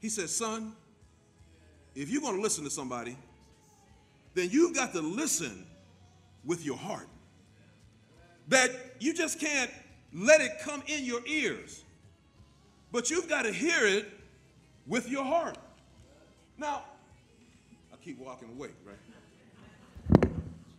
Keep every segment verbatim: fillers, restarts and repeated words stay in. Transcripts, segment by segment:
He said, son, if you're going to listen to somebody, then you've got to listen with your heart. That you just can't let it come in your ears, but you've got to hear it with your heart. Now, I keep walking away, right?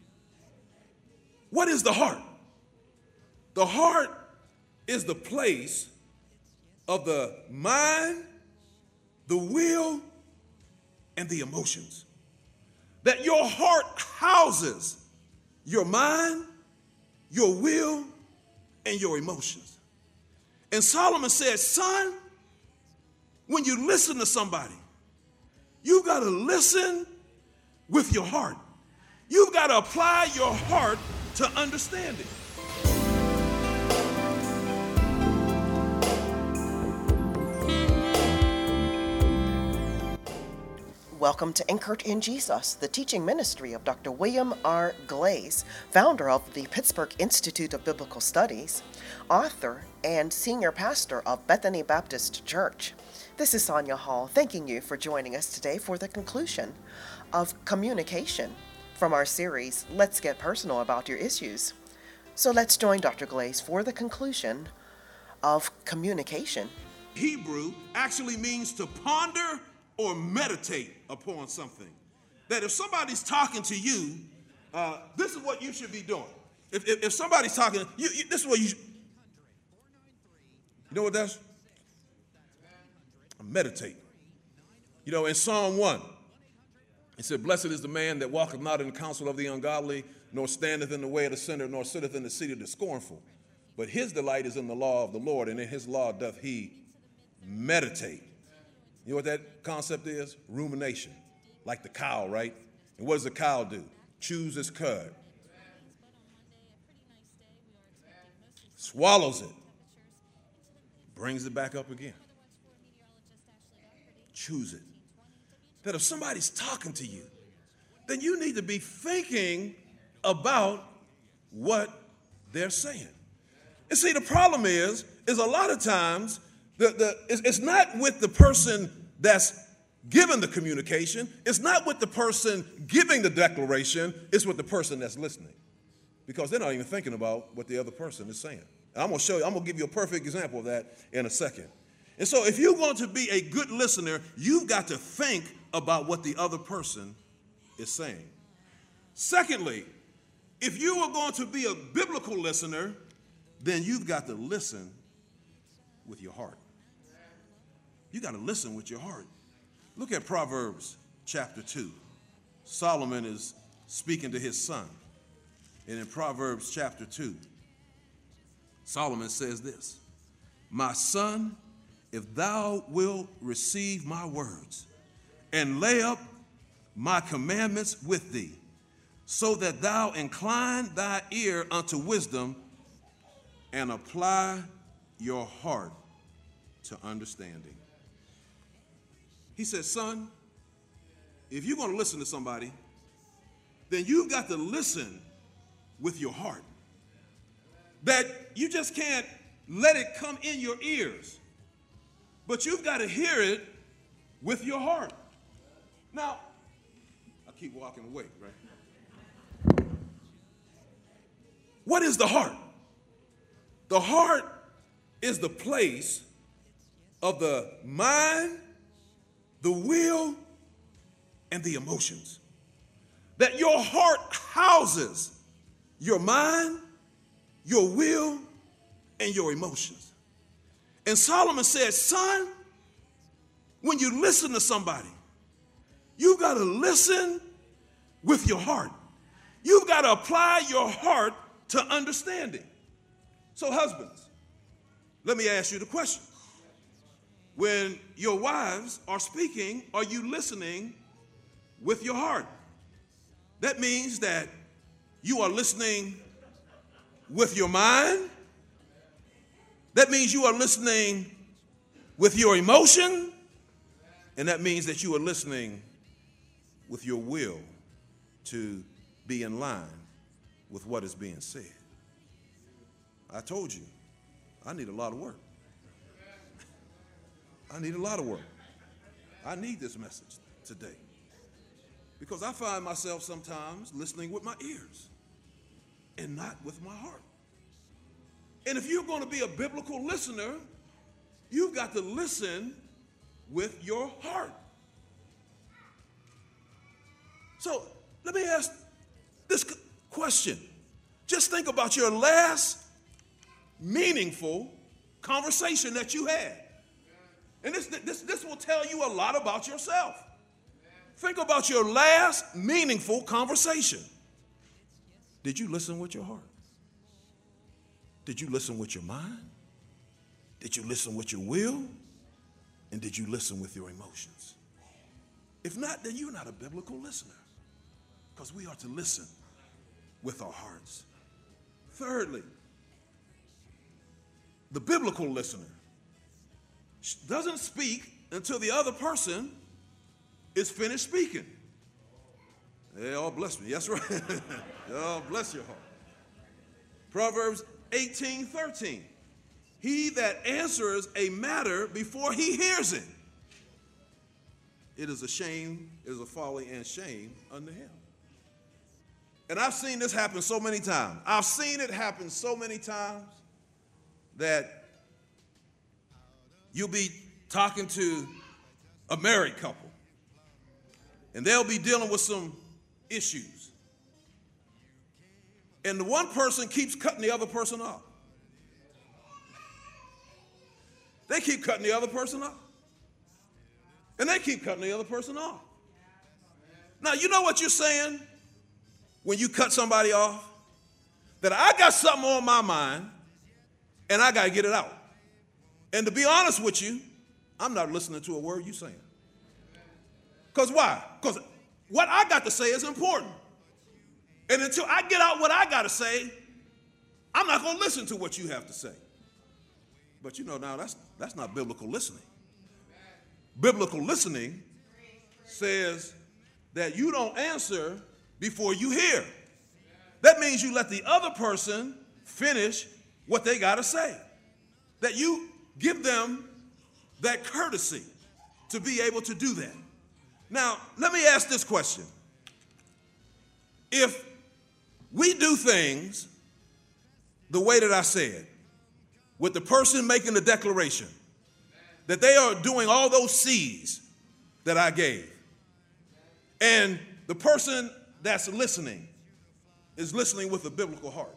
What is the heart? The heart is the place of the mind, the will, and the emotions. That your heart houses your mind, your will, and your emotions. And Solomon said, son, when you listen to somebody, you've got to listen with your heart. You've got to apply your heart to understand it. Welcome to Anchored in Jesus, the teaching ministry of Doctor William R. Glaze, founder of the Pittsburgh Institute of Biblical Studies, author, and senior pastor of Bethany Baptist Church. This is Sonia Hall, thanking you for joining us today for the conclusion of communication from our series, Let's Get Personal About Your Issues. So let's join Doctor Glaze for the conclusion of communication. Hebrew actually means to ponder or meditate upon something. That if somebody's talking to you, uh, this is what you should be doing. If, if, if somebody's talking, you, you, this is what you should. You know what that's? Meditate. You know, in Psalm one, it said, blessed is the man that walketh not in the counsel of the ungodly, nor standeth in the way of the sinner, nor sitteth in the seat of the scornful. But his delight is in the law of the Lord, and in his law doth he meditate. You know what that concept is? Rumination, like the cow, right? And what does the cow do? Chews its cud, swallows it, brings it back up again, chews it. That if somebody's talking to you, then you need to be thinking about what they're saying. And see, the problem is, is a lot of times, The, the, it's, it's not with the person that's giving the communication. It's not with the person giving the declaration. It's with the person that's listening, because they're not even thinking about what the other person is saying. And I'm going to show you, I'm going to give you a perfect example of that in a second. And so if you're going to be a good listener, you've got to think about what the other person is saying. Secondly, if you are going to be a biblical listener, then you've got to listen with your heart. You got to listen with your heart. Look at Proverbs chapter two. Solomon is speaking to his son. And in Proverbs chapter two, Solomon says this, my son, if thou wilt receive my words and lay up my commandments with thee, so that thou incline thy ear unto wisdom and apply your heart to understanding. He says, son, if you're going to listen to somebody, then you've got to listen with your heart. That you just can't let it come in your ears, but you've got to hear it with your heart. Now, I keep walking away, right? What is the heart? The heart is the place of the mind, the will, and the emotions. That your heart houses your mind, your will, and your emotions. And Solomon said, son, when you listen to somebody, you've got to listen with your heart. You've got to apply your heart to understanding. So husbands, let me ask you the question. When your wives are speaking, are you listening with your heart? That means that you are listening with your mind. That means you are listening with your emotion. And that means that you are listening with your will to be in line with what is being said. I told you, I need a lot of work. I need a lot of work. I need this message today. Because I find myself sometimes listening with my ears and not with my heart. And if you're going to be a biblical listener, you've got to listen with your heart. So let me ask this question. Just think about your last meaningful conversation that you had. And this, this, this will tell you a lot about yourself. Think about your last meaningful conversation. Did you listen with your heart? Did you listen with your mind? Did you listen with your will? And did you listen with your emotions? If not, then you're not a biblical listener, because we are to listen with our hearts. Thirdly, the biblical listener doesn't speak until the other person is finished speaking. They all bless me. That's right. Oh, bless your heart. Proverbs eighteen thirteen. He that answers a matter before he hears it, it is a shame, it is a folly and shame unto him. And I've seen this happen so many times. I've seen it happen so many times that you'll be talking to a married couple, and they'll be dealing with some issues. And the one person keeps cutting the other person off. They keep cutting the other person off. And they keep cutting the other person off. Now, you know what you're saying when you cut somebody off? That I got something on my mind, and I got to get it out. And to be honest with you, I'm not listening to a word you're saying. Because why? Because what I got to say is important. And until I get out what I got to say, I'm not going to listen to what you have to say. But you know, now that's that's not biblical listening. Biblical listening says that you don't answer before you hear. That means you let the other person finish what they got to say. That you give them that courtesy to be able to do that. Now, let me ask this question. If we do things the way that I said, with the person making the declaration, that they are doing all those C's that I gave, and the person that's listening is listening with a biblical heart,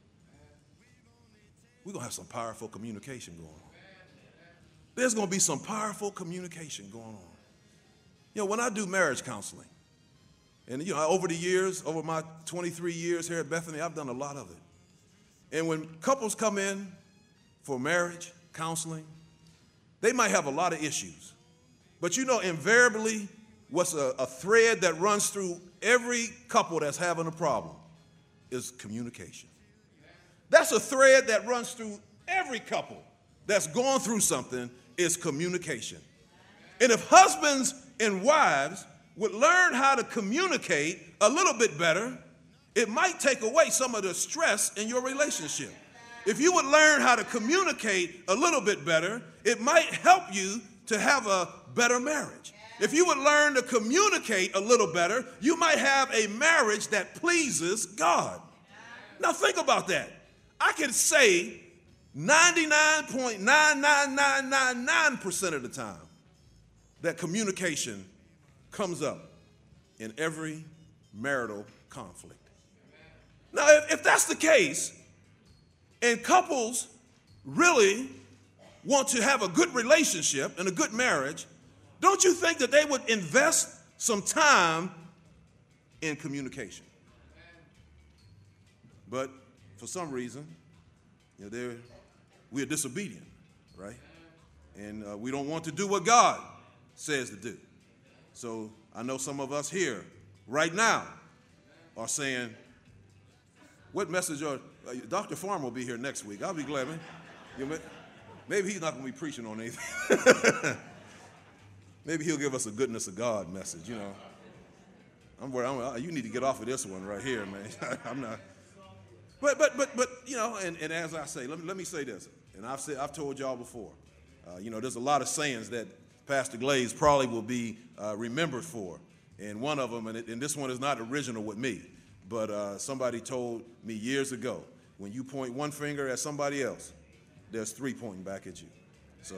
we're going to have some powerful communication going on. There's going to be some powerful communication going on. You know, when I do marriage counseling, and, you know, over the years, over my twenty-three years here at Bethany, I've done a lot of it. And when couples come in for marriage counseling, they might have a lot of issues. But you know, invariably, what's a, a thread that runs through every couple that's having a problem is communication. That's a thread that runs through every couple that's going through something is communication. And if husbands and wives would learn how to communicate a little bit better, it might take away some of the stress in your relationship. If you would learn how to communicate a little bit better, it might help you to have a better marriage. If you would learn to communicate a little better, you might have a marriage that pleases God. Now think about that. I can say ninety-nine point nine nine nine nine nine percent of the time that communication comes up in every marital conflict. Now, if, if that's the case, and couples really want to have a good relationship and a good marriage, don't you think that they would invest some time in communication? But for some reason, you know, they're, we're disobedient, right? And uh, we don't want to do what God says to do. So I know some of us here right now are saying, what message are, uh, Doctor Farmer will be here next week. I'll be glad, man. You know, maybe he's not going to be preaching on anything. Maybe he'll give us a goodness of God message, you know. I'm worried. I'm, you need to get off of this one right here, man. I'm not. But, but, but, but, you know, and, and as I say, let me, let me say this, and I've said, I've told y'all before, uh, you know, there's a lot of sayings that Pastor Glaze probably will be uh, remembered for. And one of them, and, it, and this one is not original with me, but uh, somebody told me years ago, when you point one finger at somebody else, there's three pointing back at you. So.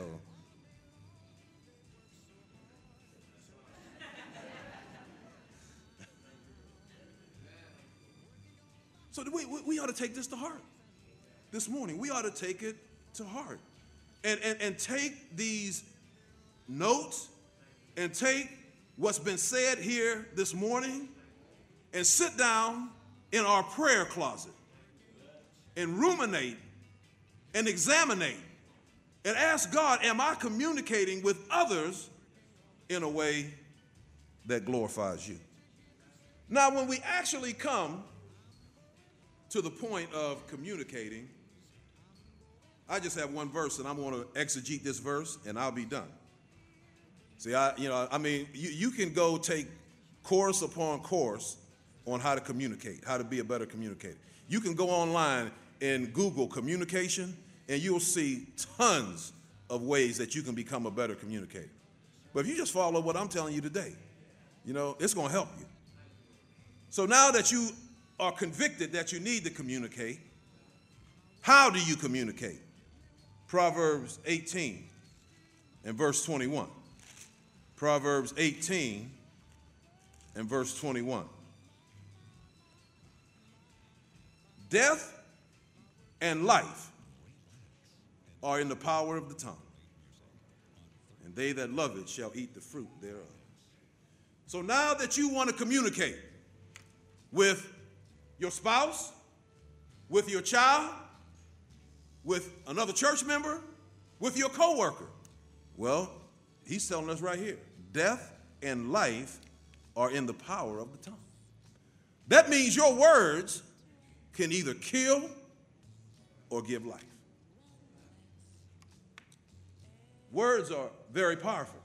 So we, we, we ought to take this to heart this morning. We ought to take it to heart and, and, and take these notes and take what's been said here this morning and sit down in our prayer closet and ruminate and examinate and ask God, am I communicating with others in a way that glorifies you? Now, when we actually come to the point of communicating, I just have one verse, and I'm going to exegete this verse, and I'll be done. See, I, you know, I mean, you, you can go take course upon course on how to communicate, how to be a better communicator. You can go online and Google communication, and you'll see tons of ways that you can become a better communicator. But if you just follow what I'm telling you today, you know, it's going to help you. So now that you are convicted that you need to communicate, how do you communicate? Proverbs eighteen and verse twenty-one. Proverbs eighteen and verse twenty-one. Death and life are in the power of the tongue, and they that love it shall eat the fruit thereof. So now that you want to communicate with your spouse, with your child, with another church member, with your coworker, well, he's telling us right here, death and life are in the power of the tongue. That means your words can either kill or give life. Words are very powerful.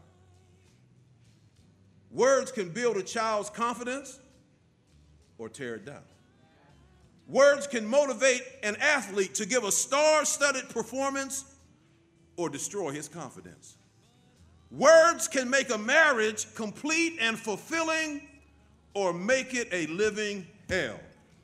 Words can build a child's confidence or tear it down. Words can motivate an athlete to give a star-studded performance or destroy his confidence. Words can make a marriage complete and fulfilling or make it a living hell.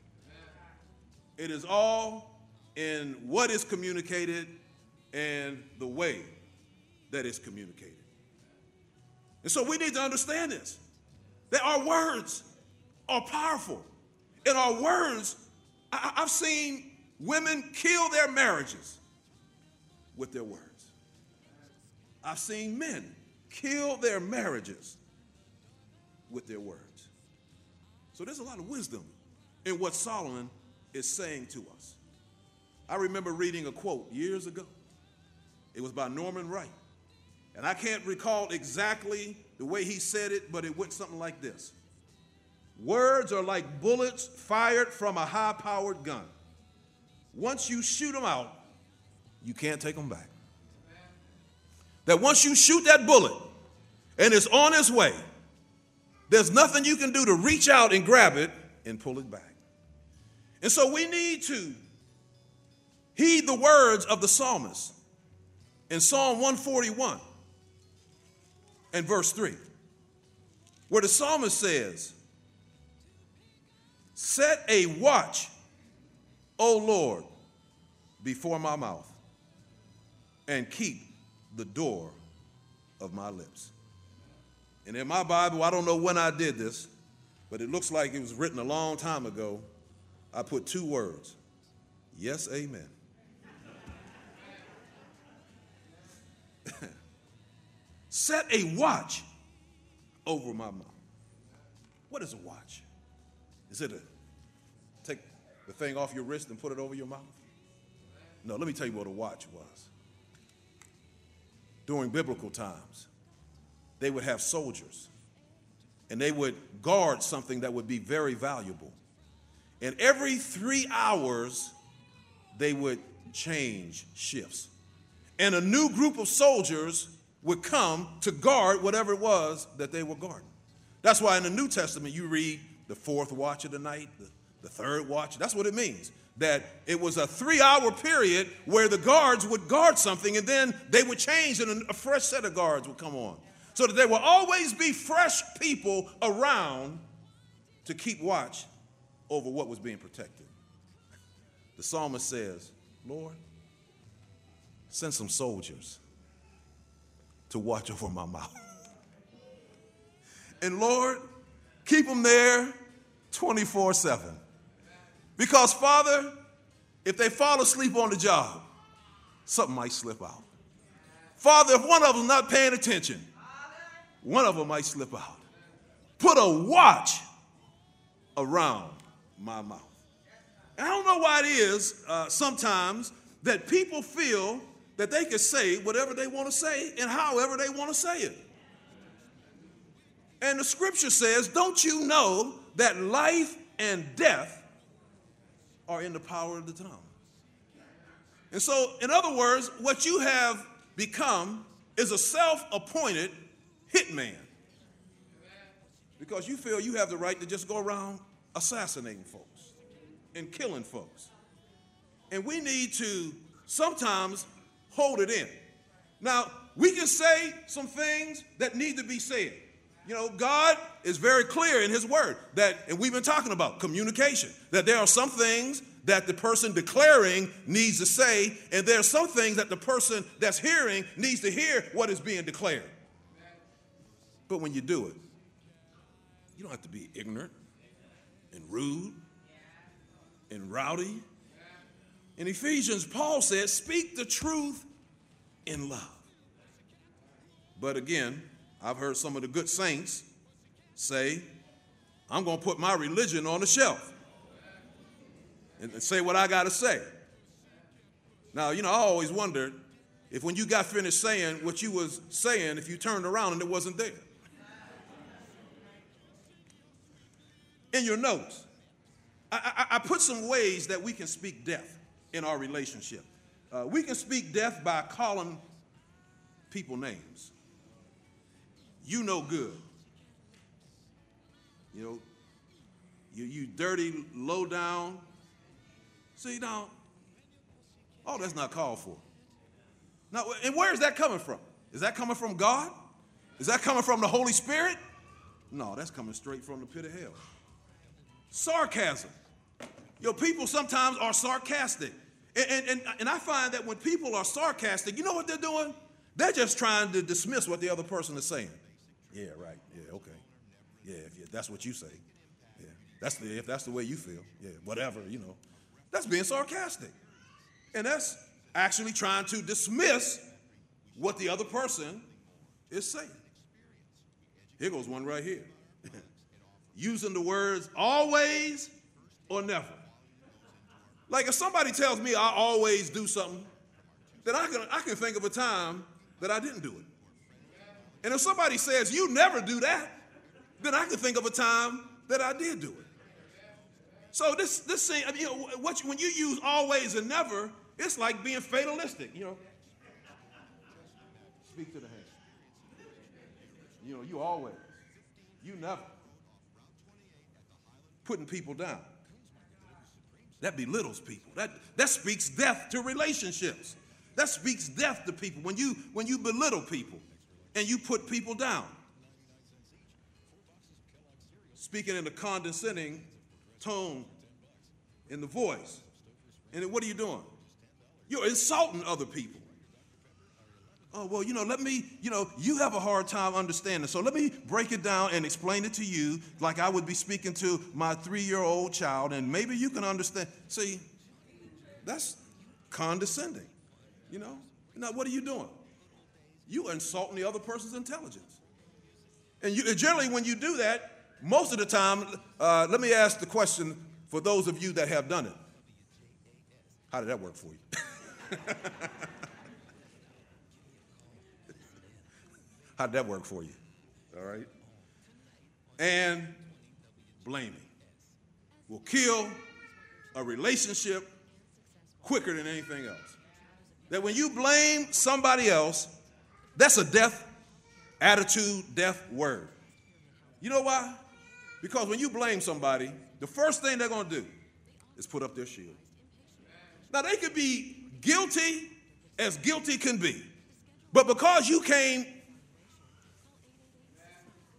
It is all in what is communicated and the way that is communicated. And so we need to understand this, that our words are powerful. And our words, I, I've seen women kill their marriages with their words. I've seen men kill their marriages with their words. So there's a lot of wisdom in what Solomon is saying to us. I remember reading a quote years ago. It was by Norman Wright. And I can't recall exactly the way he said it, but it went something like this. Words are like bullets fired from a high-powered gun. Once you shoot them out, you can't take them back. That once you shoot that bullet and it's on its way, there's nothing you can do to reach out and grab it and pull it back. And so we need to heed the words of the psalmist in Psalm one forty-one and verse three, where the psalmist says, set a watch, O Lord, before my mouth, and keep the door of my lips. And in my Bible, I don't know when I did this, but it looks like it was written a long time ago. I put two words, yes, amen. Set a watch over my mouth. What is a watch? Is it a take the thing off your wrist and put it over your mouth? No, let me tell you what a watch was. During biblical times, they would have soldiers, and they would guard something that would be very valuable. And every three hours, they would change shifts. And a new group of soldiers would come to guard whatever it was that they were guarding. That's why in the New Testament, you read the fourth watch of the night, the, the third watch. That's what it means, that it was a three-hour period where the guards would guard something, and then they would change, and a fresh set of guards would come on. so that there will always be fresh people around to keep watch over what was being protected. The psalmist says, Lord, send some soldiers to watch over my mouth. And Lord, keep them there twenty-four seven. Because, Father, if they fall asleep on the job, something might slip out. Father, if one of them is not paying attention, one of them might slip out. Put a watch around my mouth. And I don't know why it is uh, sometimes that people feel that they can say whatever they want to say and however they want to say it. And the scripture says, don't you know that life and death are in the power of the tongue? And so, in other words, what you have become is a self-appointed hitman. Because you feel you have the right to just go around assassinating folks and killing folks. And we need to sometimes hold it in. Now, we can say some things that need to be said. You know, God is very clear in his word that, and we've been talking about communication, that there are some things that the person declaring needs to say, and there are some things that the person that's hearing needs to hear what is being declared. But when you do it, you don't have to be ignorant and rude and rowdy. In Ephesians, Paul says, speak the truth in love. But again, I've heard some of the good saints say, I'm going to put my religion on the shelf and say what I got to say. Now, you know, I always wondered if when you got finished saying what you was saying, if you turned around and it wasn't there. In your notes, I, I, I put some ways that we can speak death in our relationship. Uh, we can speak death by calling people names. You know good. You know, you, you dirty, low down. See, now, oh, that's not called for. Now, and where is that coming from? Is that coming from God? Is that coming from the Holy Spirit? No, that's coming straight from the pit of hell. Sarcasm. Your people sometimes are sarcastic. And, and, and, and I find that when people are sarcastic, you know what they're doing? They're just trying to dismiss what the other person is saying. Yeah, right. Yeah, okay. Yeah, if, if that's what you say. Yeah, that's the, if that's the way you feel. Yeah, whatever, you know. That's being sarcastic. And that's actually trying to dismiss what the other person is saying. Here goes one right here. Using the words always or never. Like if somebody tells me I always do something, then I can, I can think of a time that I didn't do it. And if somebody says you never do that, then I can think of a time that I did do it. So this this thing, I mean, you know, what you, when you use always and never, it's like being fatalistic, you know. Speak to the hand. You know, you always, you never. Putting people down. That belittles people. That, that speaks death to relationships. That speaks death to people when you, when you belittle people and you put people down. Speaking in a condescending tone in the voice. And then what are you doing? You're insulting other people. Oh, well, you know, let me, you know, you have a hard time understanding. So let me break it down and explain it to you like I would be speaking to my three-year-old child, and maybe you can understand. See, that's condescending, you know. Now, what are you doing? You are insulting the other person's intelligence. And you, generally, when you do that, most of the time, uh, let me ask the question for those of you that have done it. How did that work for you? How'd that work for you? All right? And blaming will kill a relationship quicker than anything else. That when you blame somebody else, that's a death attitude, death word. You know why? Because when you blame somebody, the first thing they're going to do is put up their shield. Now, they could be guilty as guilty can be. But because you came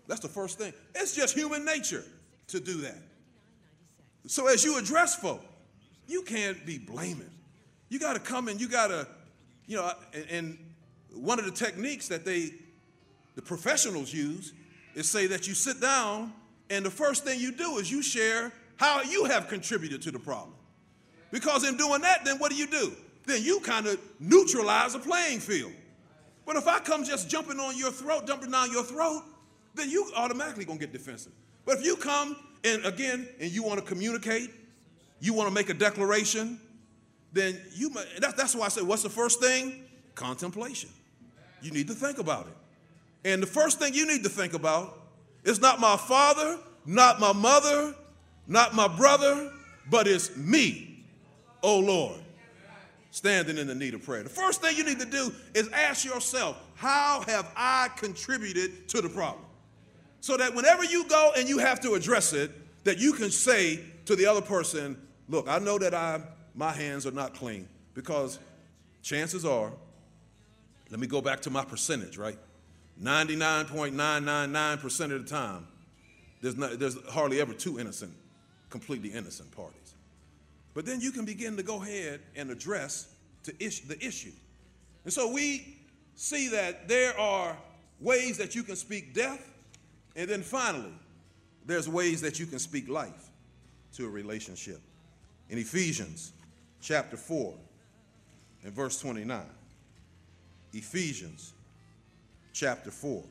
That's the first thing. It's just human nature to do that. So as you address folk, you can't be blaming. You got to come and you got to, you know, and, and one of the techniques that they, the professionals use is say that you sit down and the first thing you do is you share how you have contributed to the problem. Because in doing that, then what do you do? Then you kind of neutralize the playing field. But if I come just jumping on your throat, jumping down your throat, then you automatically gonna get defensive. But if you come and again, and you want to communicate, you want to make a declaration, then you, that, that's why I say, what's the first thing? Contemplation. You need to think about it. And the first thing you need to think about is not my father, not my mother, not my brother, but it's me, oh Lord, standing in the need of prayer. The first thing you need to do is ask yourself, how have I contributed to the problem? So that whenever you go and you have to address it, that you can say to the other person, look, I know that I, my hands are not clean, because chances are, let me go back to my percentage, right? ninety-nine point nine nine nine percent of the time, there's, not, there's hardly ever two innocent, completely innocent parties. But then you can begin to go ahead and address to ish, the issue. And so we see that there are ways that you can speak death, and then finally, there's ways that you can speak life to a relationship. In Ephesians chapter four and verse twenty-nine, Ephesians chapter four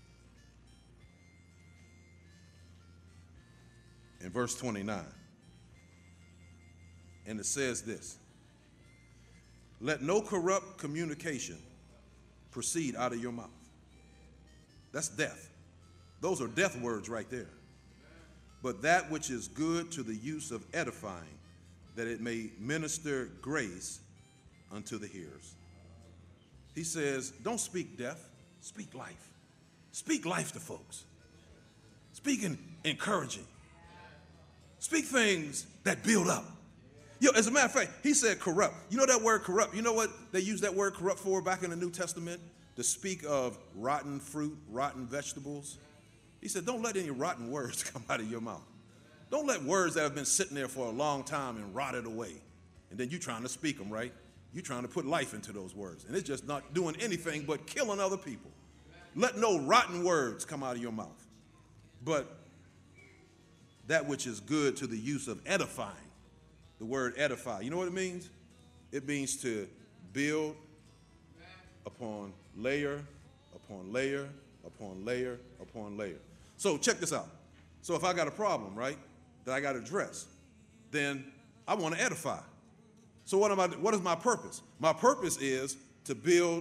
and verse twenty-nine. And it says this: let no corrupt communication proceed out of your mouth. That's death. Those are death words right there. But that which is good to the use of edifying, that it may minister grace unto the hearers. He says, don't speak death, speak life. Speak life to folks. Speak encouraging. Speak things that build up. You know, as a matter of fact, he said corrupt. You know that word corrupt? You know what they use that word corrupt for back in the New Testament? To speak of rotten fruit, rotten vegetables. He said, don't let any rotten words come out of your mouth. Don't let words that have been sitting there for a long time and rotted away. And then you trying to speak them, right? You're trying to put life into those words. And it's just not doing anything but killing other people. Let no rotten words come out of your mouth. But that which is good to the use of edifying. The word edify, you know what it means? It means to build upon layer, upon layer, upon layer, upon layer. So check this out. So if I got a problem, right, that I got to address, then I want to edify. So what am I? What is my purpose? My purpose is to build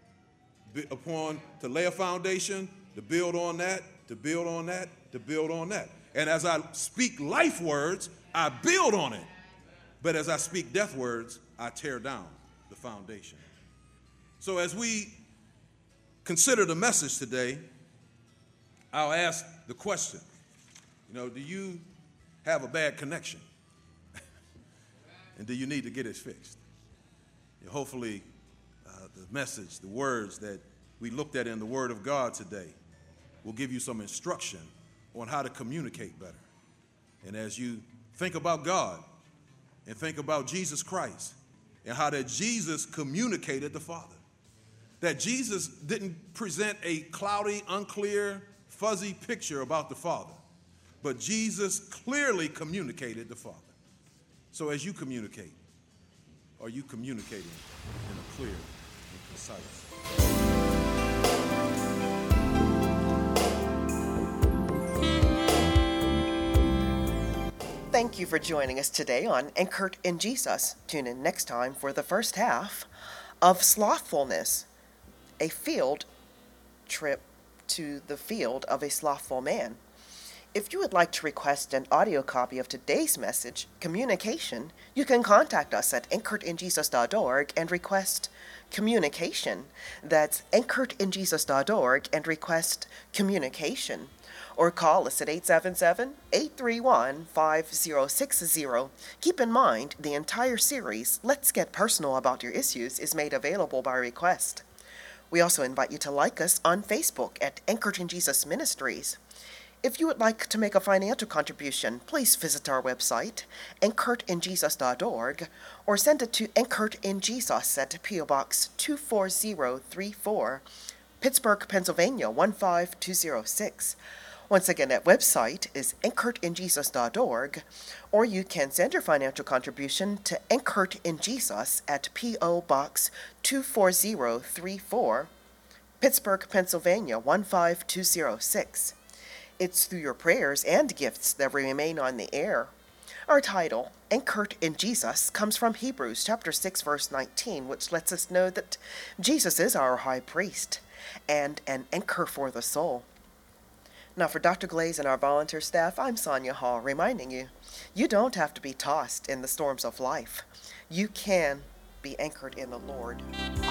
upon, to lay a foundation, to build on that, to build on that, to build on that. And as I speak life words, I build on it. But as I speak death words, I tear down the foundation. So as we consider the message today, I'll ask the question, you know, do you have a bad connection? And do you need to get it fixed? You know, hopefully, uh, the message, the words that we looked at in the Word of God today will give you some instruction on how to communicate better. And as you think about God and think about Jesus Christ and how that Jesus communicated the Father, that Jesus didn't present a cloudy, unclear, fuzzy picture about the Father, but Jesus clearly communicated the Father. So as you communicate, are you communicating in a clear and concise? Thank you for joining us today on Anchored in Jesus. Tune in next time for the first half of Slothfulness, a field trip to the field of a slothful man. If you would like to request an audio copy of today's message, Communication, you can contact us at anchored in jesus dot org and request Communication. That's anchored in jesus dot org and request Communication. Or call us at eight seven seven, eight three one, five zero six zero. Keep in mind, the entire series, Let's Get Personal About Your Issues, is made available by request. We also invite you to like us on Facebook at Anchored in Jesus Ministries. If you would like to make a financial contribution, please visit our website, anchored in jesus dot org, or send it to Anchored in Jesus at P O Box two four zero three four, Pittsburgh, Pennsylvania one five two zero six. Once again, that website is anchored in jesus dot org, or you can send your financial contribution to Anchored in Jesus at P O Box two four zero three four, Pittsburgh, Pennsylvania one five two zero six. It's through your prayers and gifts that we remain on the air. Our title, Anchored in Jesus, comes from Hebrews chapter six, verse nineteen, which lets us know that Jesus is our high priest and an anchor for the soul. Now, for Doctor Glaze and our volunteer staff, I'm Sonia Hall, reminding you, you don't have to be tossed in the storms of life. You can be anchored in the Lord.